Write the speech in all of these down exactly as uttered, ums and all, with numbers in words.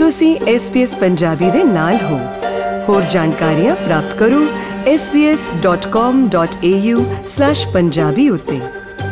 ਤੁਸੀਂ S B S Punjabi ਦੇ ਨਾਲ ਹੋ। ਹੋਰ ਜਾਣਕਾਰੀਆਂ ਪ੍ਰਾਪਤ ਕਰੋ s b s dot com dot a u slash Punjabi ਉੱਤੇ।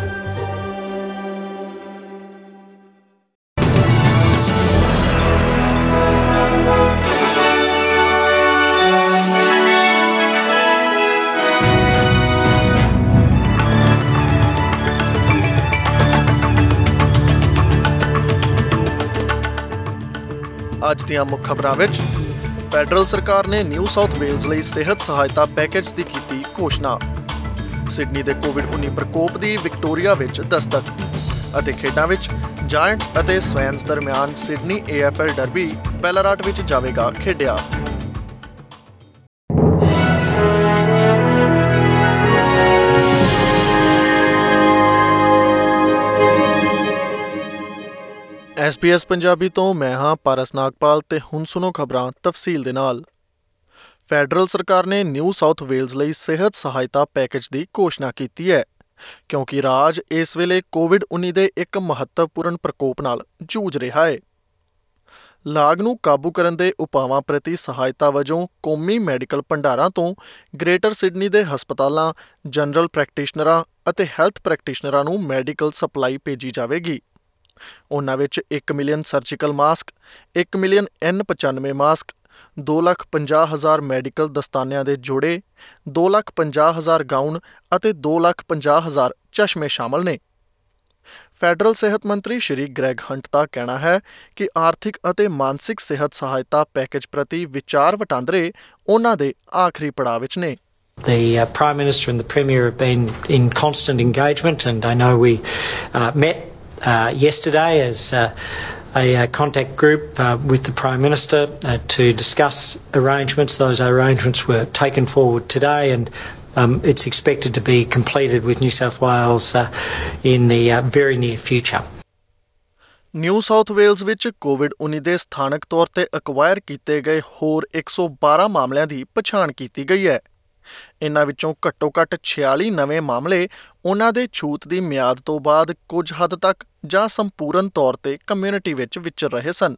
ਅੱਜ ਦੀਆਂ ਮੁੱਖ ਖਬਰਾਂ ਵਿੱਚ ਫੈਡਰਲ ਸਰਕਾਰ ਨੇ ਨਿਊ ਸਾਊਥ ਵੇਲਜ਼ ਲਈ ਸਿਹਤ ਸਹਾਇਤਾ ਪੈਕੇਜ ਦੀ ਕੀਤੀ ਘੋਸ਼ਣਾ। ਸਿਡਨੀ ਦੇ ਕੋਵਿਡ ਉੱਨੀ ਪ੍ਰਕੋਪ ਦੀ ਵਿਕਟੋਰੀਆ ਵਿੱਚ ਦਸਤਕ ਅਤੇ ਖੇਡਾਂ ਵਿੱਚ ਜਾਇੰਟਸ ਅਤੇ ਸਵੈਨਸ ਦਰਮਿਆਨ Sydney A F L derby Ballarat ਵਿੱਚ ਜਾਵੇਗਾ ਖੇਡਿਆ। S B S ਪੰਜਾਬੀ ਤੋਂ ਮੈਂ ਹਾਂ ਪਾਰਸ ਨਾਗਪਾਲ ਤੇ ਹੁਣ ਸੁਣੋ ਖਬਰਾਂ ਤਫਸੀਲ ਦੇ ਨਾਲ। ਫੈਡਰਲ ਸਰਕਾਰ ਨੇ ਨਿਊ ਸਾਊਥ ਵੇਲਜ਼ ਲਈ ਸਿਹਤ ਸਹਾਇਤਾ ਪੈਕੇਜ ਦੀ ਘੋਸ਼ਣਾ ਕੀਤੀ ਹੈ ਕਿਉਂਕਿ ਰਾਜ ਇਸ ਵੇਲੇ ਕੋਵਿਡ ਉੱਨੀ ਦੇ ਇੱਕ ਮਹੱਤਵਪੂਰਨ ਪ੍ਰਕੋਪ ਨਾਲ ਜੂਝ ਰਿਹਾ ਹੈ। ਲਾਗ ਨੂੰ ਕਾਬੂ ਕਰਨ ਦੇ ਉਪਾਵਾਂ ਪ੍ਰਤੀ ਸਹਾਇਤਾ ਵਜੋਂ ਕੌਮੀ ਮੈਡੀਕਲ ਭੰਡਾਰਾਂ ਤੋਂ ਗ੍ਰੇਟਰ ਸਿਡਨੀ ਦੇ ਹਸਪਤਾਲਾਂ, ਜਨਰਲ ਪ੍ਰੈਕਟੀਸ਼ਨਰਾਂ ਅਤੇ ਹੈਲਥ ਪ੍ਰੈਕਟੀਸ਼ਨਰਾਂ ਨੂੰ ਮੈਡੀਕਲ ਸਪਲਾਈ ਭੇਜੀ ਜਾਵੇਗੀ। ਉਨ੍ਹਾਂ ਵਿੱਚ ਇੱਕ ਮਿਲੀਅਨ ਸਰਜੀਕਲ ਮਾਸਕ, ਇੱਕ ਮਿਲੀਅਨ N ਪਚਾਨਵੇਂ ਮਾਸਕ, ਦੋ ਲੱਖ ਪੰਜਾਹ ਹਜ਼ਾਰ ਮੈਡੀਕਲ ਦਸਤਾਨਿਆਂ ਦੇ ਜੋੜੇ, ਦੋ ਲੱਖ ਪੰਜਾਹ ਹਜ਼ਾਰ ਗਾਊਨ ਅਤੇ ਦੋ ਲੱਖ ਪੰਜਾਹ ਹਜ਼ਾਰ ਚਸ਼ਮੇ ਸ਼ਾਮਲ ਨੇ। ਫੈਡਰਲ ਸਿਹਤ ਮੰਤਰੀ ਸ਼੍ਰੀ ਗ੍ਰੈਗ ਹੰਟ ਦਾ ਕਹਿਣਾ ਹੈ ਕਿ ਆਰਥਿਕ ਅਤੇ ਮਾਨਸਿਕ ਸਿਹਤ ਸਹਾਇਤਾ ਪੈਕੇਜ ਪ੍ਰਤੀ ਵਿਚਾਰ ਵਟਾਂਦਰੇ ਉਨ੍ਹਾਂ ਦੇ ਆਖਰੀ ਪੜਾਅ ਵਿੱਚ ਨੇ। The uh, Prime Minister and the Premier have been in constant engagement, and I know we uh, met Uh, yesterday as uh, a uh, contact group uh, with the Prime Minister uh, to discuss arrangements. Those arrangements were taken forward today, and um, it's expected to be completed with New South Wales uh, in the uh, very near future. New South Wales ਵਿੱਚ Covid ਉੱਨੀ ਦੇ ਸਥਾਨਕ ਤੌਰ ਤੇ acquire ਕੀਤੇ ਗਏ ਹੋਰ ਇੱਕ ਸੌ ਬਾਰਾਂ ਮਾਮਲਿਆਂ ਦੀ ਪਛਾਣ ਕੀਤੀ ਗਈ ਹੈ। ਇਨ੍ਹਾਂ ਵਿੱਚੋਂ ਘੱਟੋ ਘੱਟ ਛਿਆਲੀ ਨਵੇਂ ਮਾਮਲੇ ਉਨ੍ਹਾਂ ਦੇ ਛੂਤ ਦੀ ਮਿਆਦ ਤੋਂ ਬਾਅਦ ਕੁਝ ਹੱਦ ਤੱਕ ਜਾਂ ਸੰਪੂਰਨ ਤੌਰ ਤੇ ਕਮਿਊਨਿਟੀ ਵਿੱਚ ਵਿਚਰ ਰਹੇ ਸਨ।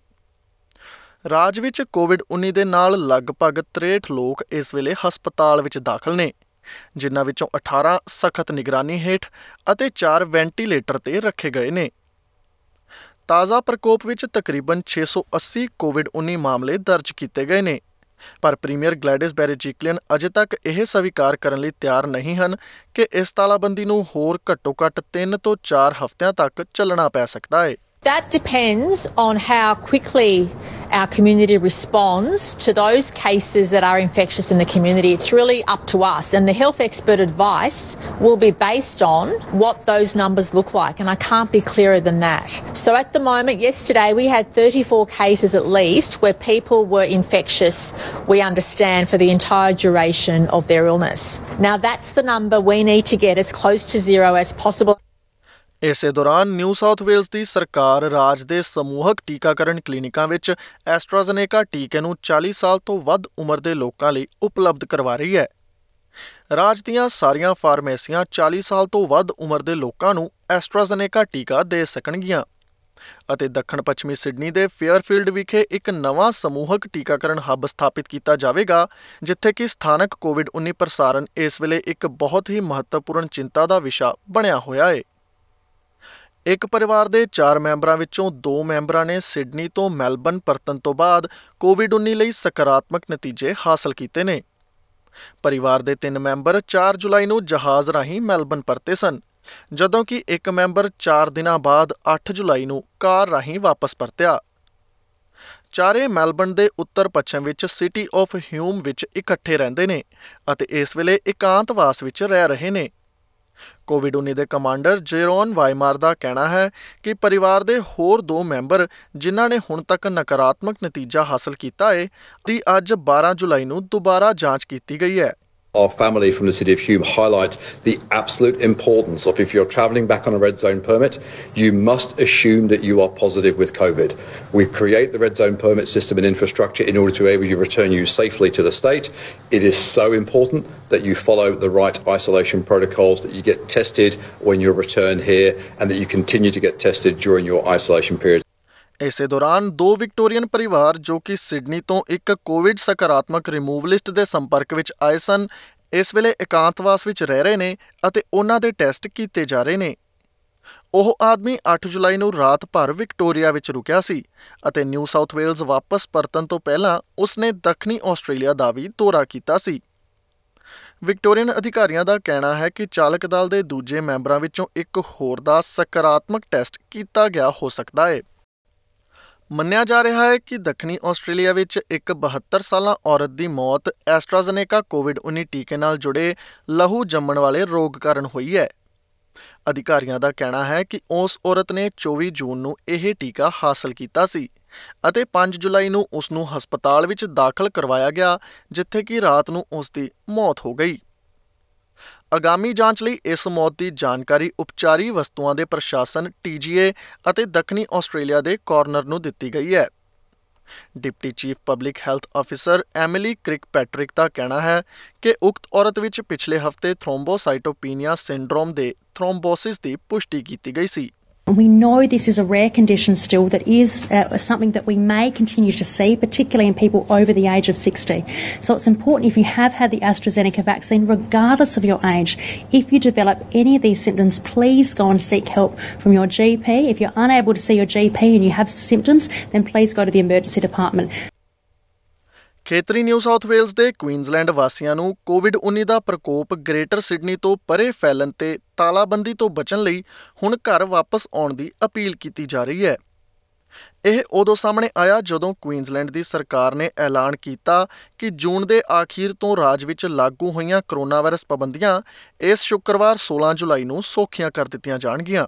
ਰਾਜ ਵਿੱਚ ਕੋਵਿਡ ਉੱਨੀ ਦੇ ਨਾਲ ਲਗਭਗ ਤਰੇਹਠ ਲੋਕ ਇਸ ਵੇਲੇ ਹਸਪਤਾਲ ਵਿੱਚ ਦਾਖਲ ਨੇ, ਜਿਨ੍ਹਾਂ ਵਿੱਚੋਂ ਅਠਾਰਾਂ ਸਖਤ ਨਿਗਰਾਨੀ ਹੇਠ ਅਤੇ ਚਾਰ ਵੈਂਟੀਲੇਟਰ ਤੇ ਰੱਖੇ ਗਏ ਨੇ। ਤਾਜ਼ਾ ਪ੍ਰਕੋਪ ਵਿੱਚ ਤਕਰੀਬਨ ਛੇ ਸੌ ਅੱਸੀ ਕੋਵਿਡ ਉੱਨੀ ਮਾਮਲੇ ਦਰਜ ਕੀਤੇ ਗਏ ਨੇ, ਪਰ ਪ੍ਰੀਮੀਅਰ ਗਲੈਡਿਸ ਬੈਰਜਿਕਲੀਅਨ ਅਜੇ ਤੱਕ ਇਹ ਸਵੀਕਾਰ ਕਰਨ ਲਈ ਤਿਆਰ ਨਹੀਂ ਹਨ ਕਿ ਇਸ ਤਾਲਾਬੰਦੀ ਨੂੰ ਹੋਰ ਘੱਟੋ ਘੱਟ ਤਿੰਨ ਤੋਂ ਚਾਰ ਹਫ਼ਤਿਆਂ ਤੱਕ ਚੱਲਣਾ ਪੈ ਸਕਦਾ ਹੈ। That depends on how quickly our community responds to those cases that are infectious in the community. It's really up to us, and the health expert advice will be based on what those numbers look like, and I can't be clearer than that. So at the moment, yesterday we had thirty-four cases at least where people were infectious, we understand, for the entire duration of their illness. Now that's the number we need to get as close to zero as possible. ਇਸੇ ਦੌਰਾਨ new South Wales ਦੀ ਸਰਕਾਰ ਰਾਜ ਦੇ ਸਮੂਹਕ ਟੀਕਾਕਰਨ ਕਲੀਨਿਕਾਂ ਵਿੱਚ ਐਸਟਰਾਜ਼ੇਨੇਕਾ ਟੀਕੇ ਨੂੰ ਚਾਲੀ ਸਾਲ ਤੋਂ ਵੱਧ ਉਮਰ ਦੇ ਲੋਕਾਂ ਲਈ ਉਪਲਬਧ ਕਰਵਾ ਰਹੀ ਹੈ। ਰਾਜ ਦੀਆਂ ਸਾਰੀਆਂ ਫਾਰਮੇਸੀਆਂ ਚਾਲੀ ਸਾਲ ਤੋਂ ਵੱਧ ਉਮਰ ਦੇ ਲੋਕਾਂ ਨੂੰ ਐਸਟਰਾਜ਼ੇਨੇਕਾ ਟੀਕਾ ਦੇ ਸਕਣਗੀਆਂ ਅਤੇ ਦੱਖਣ ਪੱਛਮੀ ਸਿਡਨੀ ਦੇ ਫੇਅਰਫੀਲਡ ਵਿਖੇ ਇੱਕ ਨਵਾਂ ਸਮੂਹਕ ਟੀਕਾਕਰਨ ਹੱਬ ਸਥਾਪਿਤ ਕੀਤਾ ਜਾਵੇਗਾ, ਜਿੱਥੇ ਕਿ ਸਥਾਨਕ ਕੋਵਿਡ ਉੱਨੀ ਪ੍ਰਸਾਰਨ ਇਸ ਵੇਲੇ ਇੱਕ ਬਹੁਤ ਹੀ ਮਹੱਤਵਪੂਰਨ ਚਿੰਤਾ ਦਾ ਵਿਸ਼ਾ ਬਣਿਆ ਹੋਇਆ ਹੈ। ਇੱਕ ਪਰਿਵਾਰ ਦੇ ਚਾਰ ਮੈਂਬਰਾਂ ਵਿੱਚੋਂ ਦੋ ਮੈਂਬਰਾਂ ਨੇ ਸਿਡਨੀ ਤੋਂ ਮੈਲਬਰਨ ਪਰਤਣ ਤੋਂ ਬਾਅਦ ਕੋਵਿਡ ਉੱਨੀ ਲਈ ਸਕਾਰਾਤਮਕ ਨਤੀਜੇ ਹਾਸਲ ਕੀਤੇ ਨੇ। ਪਰਿਵਾਰ ਦੇ ਤਿੰਨ ਮੈਂਬਰ ਚਾਰ ਜੁਲਾਈ ਨੂੰ ਜਹਾਜ਼ ਰਾਹੀਂ ਮੈਲਬਰਨ ਪਰਤੇ ਸਨ, ਜਦੋਂ ਕਿ ਇੱਕ ਮੈਂਬਰ ਚਾਰ ਦਿਨਾਂ ਬਾਅਦ ਅੱਠ ਜੁਲਾਈ ਨੂੰ ਕਾਰ ਰਾਹੀਂ ਵਾਪਸ ਪਰਤਿਆ। ਚਾਰੇ ਮੈਲਬਰਨ ਦੇ ਉੱਤਰ ਪੱਛਮ ਵਿੱਚ ਸਿਟੀ ਆਫ ਹਿਊਮ ਵਿੱਚ ਇਕੱਠੇ ਰਹਿੰਦੇ ਨੇ ਅਤੇ ਇਸ ਵੇਲੇ ਇਕਾਂਤਵਾਸ ਵਿੱਚ ਰਹਿ ਰਹੇ ਨੇ। ਕੋਵਿਡ ਉੱਨੀ ਦੇ ਕਮਾਂਡਰ ਜੇਰੋਨ ਵਾਈਮਾਰ ਦਾ ਕਹਿਣਾ ਹੈ ਕਿ ਪਰਿਵਾਰ ਦੇ ਹੋਰ ਦੋ ਮੈਂਬਰ ਜਿਨ੍ਹਾਂ ਨੇ ਹੁਣ ਤੱਕ ਨਕਾਰਾਤਮਕ ਨਤੀਜਾ ਹਾਸਲ ਕੀਤਾ ਹੈ, ਦੀ ਅੱਜ ਬਾਰਾਂ ਜੁਲਾਈ ਨੂੰ ਦੁਬਾਰਾ ਜਾਂਚ ਕੀਤੀ ਗਈ ਹੈ। Our family from the City of Hume highlight the absolute importance of, if you're travelling back on a red zone permit, you must assume that you are positive with COVID. We create the red zone permit system and infrastructure in order to be able to return you safely to the state. It is so important that you follow the right isolation protocols, that you get tested when you return here, and that you continue to get tested during your isolation period. ਇਸੇ ਦੌਰਾਨ ਦੋ Victorian ਪਰਿਵਾਰ ਜੋ ਕਿ Sydney ਤੋਂ ਇੱਕ Covid ਸਕਾਰਾਤਮਕ ਰਿਮੂਵਲਿਸਟ ਦੇ ਸੰਪਰਕ ਵਿੱਚ ਆਏ ਸਨ, ਇਸ ਵੇਲੇ ਇਕਾਂਤਵਾਸ ਵਿੱਚ ਰਹਿ ਰਹੇ ਨੇ ਅਤੇ ਉਹਨਾਂ ਦੇ ਟੈਸਟ ਕੀਤੇ ਜਾ ਰਹੇ ਨੇ। ਉਹ ਆਦਮੀ ਅੱਠ ਜੁਲਾਈ ਨੂੰ ਰਾਤ ਭਰ ਵਿਕਟੋਰੀਆ ਵਿੱਚ ਰੁਕਿਆ ਸੀ ਅਤੇ ਨਿਊ ਸਾਊਥ ਵੇਲਜ਼ ਵਾਪਸ ਪਰਤਣ ਤੋਂ ਪਹਿਲਾਂ ਉਸਨੇ ਦੱਖਣੀ ਆਸਟ੍ਰੇਲੀਆ ਦਾ ਵੀ ਦੌਰਾ ਕੀਤਾ ਸੀ। ਵਿਕਟੋਰੀਅਨ ਅਧਿਕਾਰੀਆਂ ਦਾ ਕਹਿਣਾ ਹੈ ਕਿ ਚਾਲਕ ਦਲ ਦੇ ਦੂਜੇ ਮੈਂਬਰਾਂ ਵਿੱਚੋਂ ਇੱਕ ਹੋਰ ਦਾ ਸਕਾਰਾਤਮਕ ਟੈਸਟ ਕੀਤਾ ਗਿਆ ਹੋ ਸਕਦਾ ਹੈ। ਮੰਨਿਆ ਜਾ ਰਿਹਾ ਹੈ ਕਿ ਦੱਖਣੀ ਆਸਟ੍ਰੇਲੀਆ ਵਿੱਚ ਇੱਕ ਬਹੱਤਰ ਸਾਲਾ ਔਰਤ ਦੀ ਮੌਤ ਐਸਟਰਾਜ਼ੇਨੇਕਾ ਕੋਵਿਡ ਉੱਨੀ ਟੀਕੇ ਨਾਲ ਜੁੜੇ ਲਹੂ ਜੰਮਣ ਵਾਲੇ ਰੋਗ ਕਾਰਨ ਹੋਈ ਹੈ। ਅਧਿਕਾਰੀਆਂ ਦਾ ਕਹਿਣਾ ਹੈ ਕਿ ਉਸ ਔਰਤ ਨੇ ਚੌਵੀ ਜੂਨ ਨੂੰ ਇਹ ਟੀਕਾ ਹਾਸਲ ਕੀਤਾ ਸੀ ਅਤੇ ਪੰਜ ਜੁਲਾਈ ਨੂੰ ਉਸ ਨੂੰ ਹਸਪਤਾਲ ਵਿੱਚ ਦਾਖਲ ਕਰਵਾਇਆ ਗਿਆ, ਜਿੱਥੇ ਕਿ ਰਾਤ ਨੂੰ ਉਸ ਦੀ ਮੌਤ ਹੋ ਗਈ। ਆਗਾਮੀ ਜਾਂਚ ਲਈ ਇਸ ਮੌਤ ਦੀ ਜਾਣਕਾਰੀ ਉਪਚਾਰੀ ਵਸਤੂਆਂ ਦੇ ਪ੍ਰਸ਼ਾਸਨ ਟੀ ਜੀ ਏ ਅਤੇ ਦੱਖਣੀ ਆਸਟ੍ਰੇਲੀਆ ਦੇ ਕੋਰਨਰ ਨੂੰ ਦਿੱਤੀ ਗਈ ਹੈ। Deputy chief public health officer Emily Kirkpatrick ਦਾ ਕਹਿਣਾ ਹੈ ਕਿ ਉਕਤ ਔਰਤ ਵਿੱਚ ਪਿਛਲੇ ਹਫ਼ਤੇ ਥ੍ਰੋਮਬੋਸਾਈਟੋਪੀਨੀਆ ਸਿੰਡਰੋਮ ਦੇ ਥ੍ਰੋਮਬੋਸਿਸ ਦੀ ਪੁਸ਼ਟੀ ਕੀਤੀ ਗਈ ਸੀ। We know this is a rare condition still that is uh, something that we may continue to see, particularly in people over the age of sixty. So it's important, if you have had the AstraZeneca vaccine, regardless of your age, if you develop any of these symptoms, please go and seek help from your G P. If you're unable to see your G P and you have symptoms, then please go to the emergency department. ਖੇਤਰੀ New South Wales ਦੇ Queensland ਵਾਸੀਆਂ ਨੂੰ Covid ਉੱਨੀ ਦਾ ਪ੍ਰਕੋਪ greater Sydney ਤੋਂ ਪਰੇ ਫੈਲਣ ਤੇ ਤਾਲਾਬੰਦੀ ਤੋਂ ਬਚਣ ਲਈ ਹੁਣ ਘਰ ਵਾਪਸ ਆਉਣ ਦੀ ਅਪੀਲ ਕੀਤੀ ਜਾ ਰਹੀ ਹੈ। ਇਹ ਉਦੋਂ ਸਾਹਮਣੇ ਆਇਆ ਜਦੋਂ ਕੁਈਨਜ਼ਲੈਂਡ ਦੀ ਸਰਕਾਰ ਨੇ ਐਲਾਨ ਕੀਤਾ ਕਿ ਜੂਨ ਦੇ ਆਖੀਰ ਤੋਂ ਰਾਜ ਵਿੱਚ ਲਾਗੂ ਹੋਈਆਂ ਕਰੋਨਾ ਵਾਇਰਸ ਪਾਬੰਦੀਆਂ ਇਸ ਸ਼ੁੱਕਰਵਾਰ ਸੋਲਾਂ ਜੁਲਾਈ ਨੂੰ ਸੌਖੀਆਂ ਕਰ ਦਿੱਤੀਆਂ ਜਾਣਗੀਆਂ।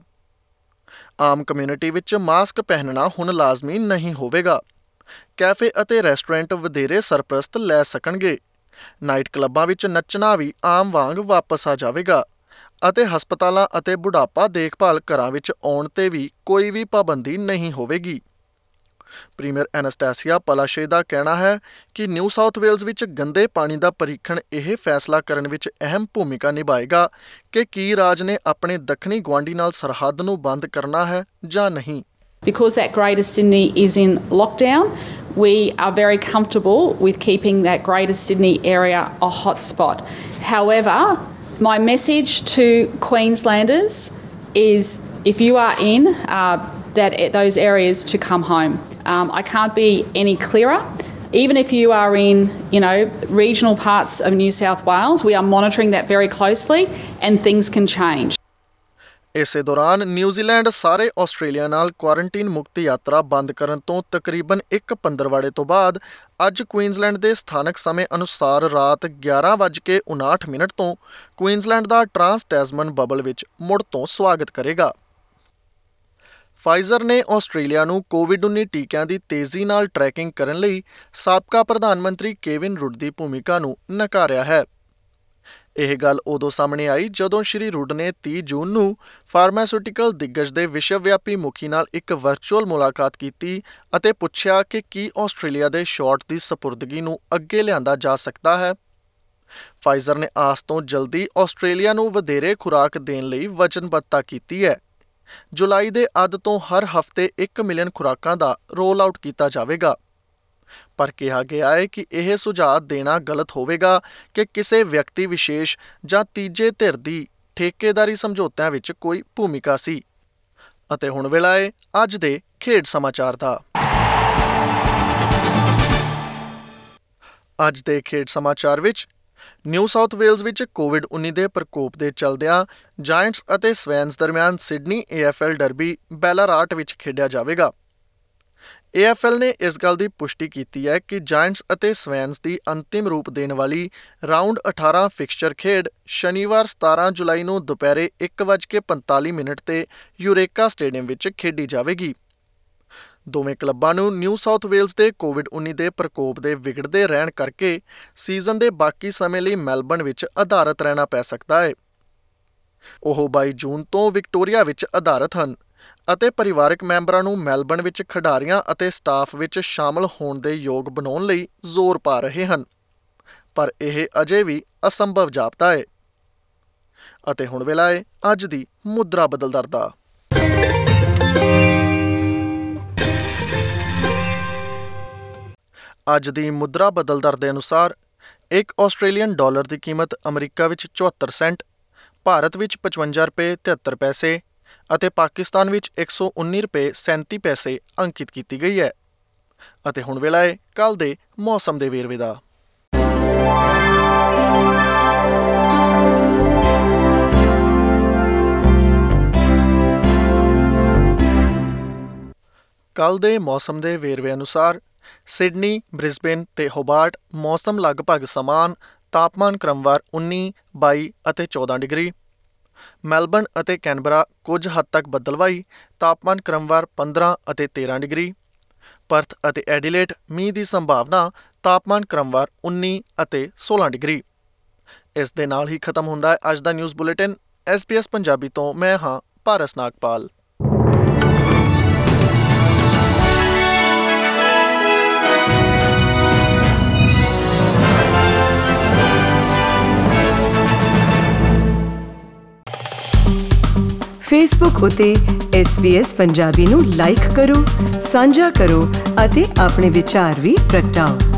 ਆਮ ਕਮਿਊਨਿਟੀ ਵਿੱਚ ਮਾਸਕ ਪਹਿਨਣਾ ਹੁਣ ਲਾਜ਼ਮੀ ਨਹੀਂ ਹੋਵੇਗਾ। ਕੈਫੇ ਅਤੇ ਰੈਸਟੋਰੈਂਟ ਵਧੇਰੇ ਸਰਪ੍ਰਸਤ ਲੈ ਸਕਣਗੇ। ਨਾਈਟ ਕਲੱਬਾਂ ਵਿੱਚ ਨੱਚਣਾ ਵੀ ਆਮ ਵਾਂਗ ਵਾਪਸ ਆ ਜਾਵੇਗਾ ਅਤੇ ਹਸਪਤਾਲਾਂ ਅਤੇ ਬੁਢਾਪਾ ਦੇਖਭਾਲ ਘਰਾਂ ਵਿੱਚ ਆਉਣ 'ਤੇ ਵੀ ਕੋਈ ਵੀ ਪਾਬੰਦੀ ਨਹੀਂ ਹੋਵੇਗੀ। ਪ੍ਰੀਮੀਅਰ ਐਨਸਟੈਸੀਆ ਪਲਾਸ਼ੇ ਦਾ ਕਹਿਣਾ ਹੈ ਕਿ ਨਿਊ ਸਾਊਥ ਵੇਲਜ਼ ਵਿੱਚ ਗੰਦੇ ਪਾਣੀ ਦਾ ਪਰੀਖਣ ਇਹ ਫੈਸਲਾ ਕਰਨ ਵਿੱਚ ਅਹਿਮ ਭੂਮਿਕਾ ਨਿਭਾਏਗਾ ਕਿ ਕੀ ਰਾਜ ਨੇ ਆਪਣੇ ਦੱਖਣੀ ਗੁਆਂਢੀ ਨਾਲ ਸਰਹੱਦ ਨੂੰ ਬੰਦ ਕਰਨਾ ਹੈ ਜਾਂ ਨਹੀਂ। Because that Greater Sydney is in lockdown, we are very comfortable with keeping that Greater Sydney area a hotspot. However, my message to Queenslanders is if you are in uh, that those areas to come home. Um, I can't be any clearer. Even if you are in, you know, regional parts of New South Wales, we are monitoring that very closely and things can change. ਇਸੇ ਦੌਰਾਨ New Zealand ਸਾਰੇ Australia ਨਾਲ quarantine ਮੁਕਤ ਯਾਤਰਾ ਬੰਦ ਕਰਨ ਤੋਂ ਤਕਰੀਬਨ ਇੱਕ ਪੰਦਰਵਾੜੇ ਤੋਂ ਬਾਅਦ ਅੱਜ ਕੁਈਨਜ਼ਲੈਂਡ ਦੇ ਸਥਾਨਕ ਸਮੇਂ ਅਨੁਸਾਰ ਰਾਤ ਗਿਆਰਾਂ ਵੱਜ ਕੇ ਉਨਾਹਠ ਮਿੰਟ ਤੋਂ ਕੁਈਨਜ਼ਲੈਂਡ ਦਾ ਟਰਾਂਸ ਟੈਸਮਨ ਬਬਲ ਵਿੱਚ ਮੁੜ ਤੋਂ ਸਵਾਗਤ ਕਰੇਗਾ। ਫਾਈਜ਼ਰ ਨੇ ਆਸਟ੍ਰੇਲੀਆ ਨੂੰ ਕੋਵਿਡ ਉੱਨੀ ਟੀਕਿਆਂ ਦੀ ਤੇਜ਼ੀ ਨਾਲ ਟਰੈਕਿੰਗ ਕਰਨ ਲਈ ਸਾਬਕਾ ਪ੍ਰਧਾਨ ਮੰਤਰੀ ਕੇਵਿਨ ਰੁੱਡ ਦੀ ਭੂਮਿਕਾ ਨੂੰ ਨਕਾਰਿਆ ਹੈ। ਇਹ ਗੱਲ ਉਦੋਂ ਸਾਹਮਣੇ ਆਈ ਜਦੋਂ ਸ਼੍ਰੀ ਰੁੱਡ ਨੇ ਤੀਹ ਜੂਨ ਨੂੰ ਫਾਰਮਾਸਿਊਟੀਕਲ ਦਿੱਗਜ ਦੇ ਵਿਸ਼ਵਵਿਆਪੀ ਮੁਖੀ ਨਾਲ ਇੱਕ ਵਰਚੁਅਲ ਮੁਲਾਕਾਤ ਕੀਤੀ ਅਤੇ ਪੁੱਛਿਆ ਕਿ ਕੀ ਆਸਟ੍ਰੇਲੀਆ ਦੇ ਸ਼ਾਟ ਦੀ ਸਪੁਰਦਗੀ ਨੂੰ ਅੱਗੇ ਲਿਆਂਦਾ ਜਾ ਸਕਦਾ ਹੈ। ਫਾਈਜ਼ਰ ਨੇ ਆਸ ਤੋਂ ਜਲਦੀ ਆਸਟ੍ਰੇਲੀਆ ਨੂੰ ਵਧੇਰੇ ਖੁਰਾਕ ਦੇਣ ਲਈ ਵਚਨਬੱਧਤਾ ਕੀਤੀ ਹੈ। ਜੁਲਾਈ ਦੇ ਅੱਧ ਤੋਂ ਹਰ ਹਫ਼ਤੇ ਇੱਕ ਮਿਲੀਅਨ ਖੁਰਾਕਾਂ ਦਾ ਰੋਲ ਆਊਟ ਕੀਤਾ ਜਾਵੇਗਾ। ਪਰ ਕਿਹਾ ਗਿਆ ਹੈ ਕਿ ਇਹ ਸੁਝਾਅ ਦੇਣਾ ਗਲਤ ਹੋਵੇਗਾ ਕਿ ਕਿਸੇ ਵਿਅਕਤੀ ਵਿਸ਼ੇਸ਼ ਜਾਂ ਤੀਜੇ ਧਿਰ ਦੀ ਠੇਕੇਦਾਰੀ ਸਮਝੌਤਿਆਂ ਵਿੱਚ ਕੋਈ ਭੂਮਿਕਾ ਸੀ। ਅਤੇ ਹੁਣ ਵੇਲਾ ਹੈ ਅੱਜ ਦੇ ਖੇਡ ਸਮਾਚਾਰ ਦਾ। ਅੱਜ ਦੇ ਖੇਡ ਸਮਾਚਾਰ ਵਿੱਚ ਨਿਊ ਸਾਊਥ ਵੇਲਜ਼ ਵਿੱਚ ਕੋਵਿਡ ਉੱਨੀ ਦੇ ਪ੍ਰਕੋਪ ਦੇ ਚਲਦਿਆਂ ਜਾਇੰਟਸ ਅਤੇ ਸਵੈਨਸ ਦਰਮਿਆਨ Sydney A F L derby Ballarat ਵਿੱਚ ਖੇਡਿਆ ਜਾਵੇਗਾ। ਏ ਐਫ ਐਲ ਨੇ ਇਸ ਗੱਲ ਦੀ ਪੁਸ਼ਟੀ ਕੀਤੀ ਹੈ ਕਿ ਜਾਇੰਟਸ ਅਤੇ ਸਵੈਨਸ ਦੀ ਅੰਤਿਮ ਰੂਪ ਦੇਣ ਵਾਲੀ ਰਾਊਂਡ ਅਠਾਰਾਂ ਫਿਕਸਚਰ ਖੇਡ ਸ਼ਨੀਵਾਰ ਸਤਾਰਾਂ ਜੁਲਾਈ ਨੂੰ ਦੁਪਹਿਰੇ ਇੱਕ ਵੱਜ ਕੇ ਪੰਤਾਲੀ ਮਿੰਟ 'ਤੇ ਯੂਰੇਕਾ ਸਟੇਡੀਅਮ ਵਿੱਚ ਖੇਡੀ ਜਾਵੇਗੀ। ਦੋਵੇਂ ਕਲੱਬਾਂ ਨੂੰ ਨਿਊ ਸਾਊਥ ਵੇਲਜ਼ ਦੇ ਕੋਵਿਡ ਉੱਨੀ ਦੇ ਪ੍ਰਕੋਪ ਦੇ ਵਿਗੜਦੇ ਰਹਿਣ ਕਰਕੇ ਸੀਜ਼ਨ ਦੇ ਬਾਕੀ ਸਮੇਂ ਲਈ ਮੈਲਬਰਨ ਵਿੱਚ ਆਧਾਰਿਤ ਰਹਿਣਾ ਪੈ ਸਕਦਾ ਹੈ। ਉਹ ਬਾਈ ਜੂਨ ਤੋਂ ਵਿਕਟੋਰੀਆ ਵਿੱਚ ਆਧਾਰਿਤ ਹਨ ਅਤੇ ਪਰਿਵਾਰਕ ਮੈਂਬਰਾਂ ਨੂੰ ਮੈਲਬਰਨ ਵਿੱਚ ਖਿਡਾਰੀਆਂ ਅਤੇ ਸਟਾਫ ਵਿੱਚ ਸ਼ਾਮਲ ਹੋਣ ਦੇ ਯੋਗ ਬਣਾਉਣ ਲਈ ਜ਼ੋਰ ਪਾ ਰਹੇ ਹਨ, ਪਰ ਇਹ ਅਜੇ ਵੀ ਅਸੰਭਵ ਜਾਪਦਾ ਹੈ। ਅਤੇ ਹੁਣ ਵੇਲਾ ਹੈ ਅੱਜ ਦੀ ਮੁਦਰਾ ਬਦਲਦਰ ਦਾ। ਅੱਜ ਦੀ ਮੁਦਰਾ ਬਦਲ ਦਰ ਦੇ ਅਨੁਸਾਰ ਇੱਕ ਆਸਟ੍ਰੇਲੀਅਨ ਡਾਲਰ ਦੀ ਕੀਮਤ ਅਮਰੀਕਾ ਵਿੱਚ ਚੁਹੱਤਰ ਸੈਂਟ, ਭਾਰਤ ਵਿੱਚ ਪਚਵੰਜਾ ਰੁਪਏ ਤਿਹੱਤਰ ਪੈਸੇ ਅਤੇ ਪਾਕਿਸਤਾਨ ਵਿੱਚ ਇੱਕ ਸੌ ਉੱਨੀ ਰੁਪਏ ਸੈਂਤੀ ਪੈਸੇ ਅੰਕਿਤ ਕੀਤੀ ਗਈ ਹੈ। ਅਤੇ ਹੁਣ ਵੇਲਾ ਹੈ ਕੱਲ੍ਹ ਦੇ ਮੌਸਮ ਦੇ ਵੇਰਵੇ ਦਾ। ਕੱਲ੍ਹ ਦੇ ਮੌਸਮ ਦੇ ਵੇਰਵੇ ਅਨੁਸਾਰ ਸਿਡਨੀ, ਬ੍ਰਿਸਬੇਨ ਤੇ ਹੋਬਾਰਟ ਮੌਸਮ ਲਗਭਗ ਸਮਾਨ, ਤਾਪਮਾਨ ਕ੍ਰਮਵਾਰ ਉੱਨੀ, ਬਾਈ ਅਤੇ ਚੌਦਾਂ ਡਿਗਰੀ। ਮੈਲਬਰਨ ਅਤੇ ਕੈਨਬਰਾ ਕੁਝ ਹੱਦ ਤੱਕ ਬੱਦਲਵਾਈ, ਤਾਪਮਾਨ ਕ੍ਰਮਵਾਰ ਪੰਦਰਾਂ ਅਤੇ ਤੇਰਾਂ ਡਿਗਰੀ। ਪਰਥ ਅਤੇ ਐਡੀਲੇਟ ਮੀਂਹ ਦੀ ਸੰਭਾਵਨਾ, ਤਾਪਮਾਨ ਕ੍ਰਮਵਾਰ ਉੱਨੀ ਅਤੇ ਸੋਲਾਂ ਡਿਗਰੀ। ਇਸ ਦੇ ਨਾਲ ਹੀ ਖਤਮ ਹੁੰਦਾ ਹੈ ਅੱਜ ਦਾ news bulletin. S B S Punjabi ਤੋਂ ਮੈਂ ਹਾਂ ਪਾਰਸ ਨਾਗਪਾਲ। ਫੇਸਬੁੱਕ ਉਤੇ ਐਸ ਬੀ ਐਸ ਪੰਜਾਬੀ ਨੂੰ ਲਾਈਕ ਕਰੋ, ਸਾਂਝਾ ਕਰੋ ਅਤੇ ਆਪਣੇ ਵਿਚਾਰ ਵੀ ਪ੍ਰਗਟਾਓ।